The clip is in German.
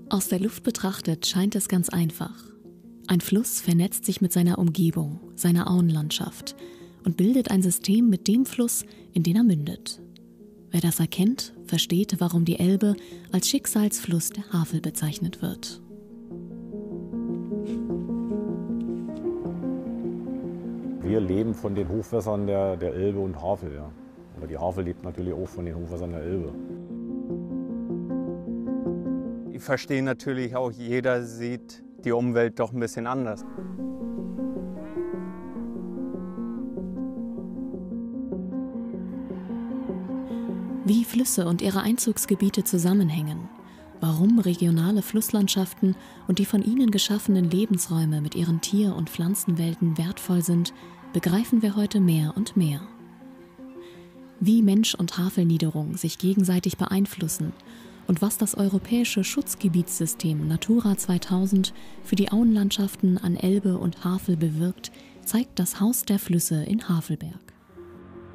Aus der Luft betrachtet scheint es ganz einfach. Ein Fluss vernetzt sich mit seiner Umgebung, seiner Auenlandschaft und bildet ein System mit dem Fluss, in den er mündet. Wer das erkennt, versteht, warum die Elbe als Schicksalsfluss der Havel bezeichnet wird. Wir leben von den Hochwässern der Elbe und Havel. Ja. Aber die Havel lebt natürlich auch von den Hochwässern der Elbe. Ich verstehe natürlich auch, jeder sieht die Umwelt doch ein bisschen anders. Wie Flüsse und ihre Einzugsgebiete zusammenhängen, warum regionale Flusslandschaften und die von ihnen geschaffenen Lebensräume mit ihren Tier- und Pflanzenwelten wertvoll sind, begreifen wir heute mehr und mehr. Wie Mensch und Havelniederung sich gegenseitig beeinflussen und was das europäische Schutzgebietssystem Natura 2000 für die Auenlandschaften an Elbe und Havel bewirkt, zeigt das Haus der Flüsse in Havelberg.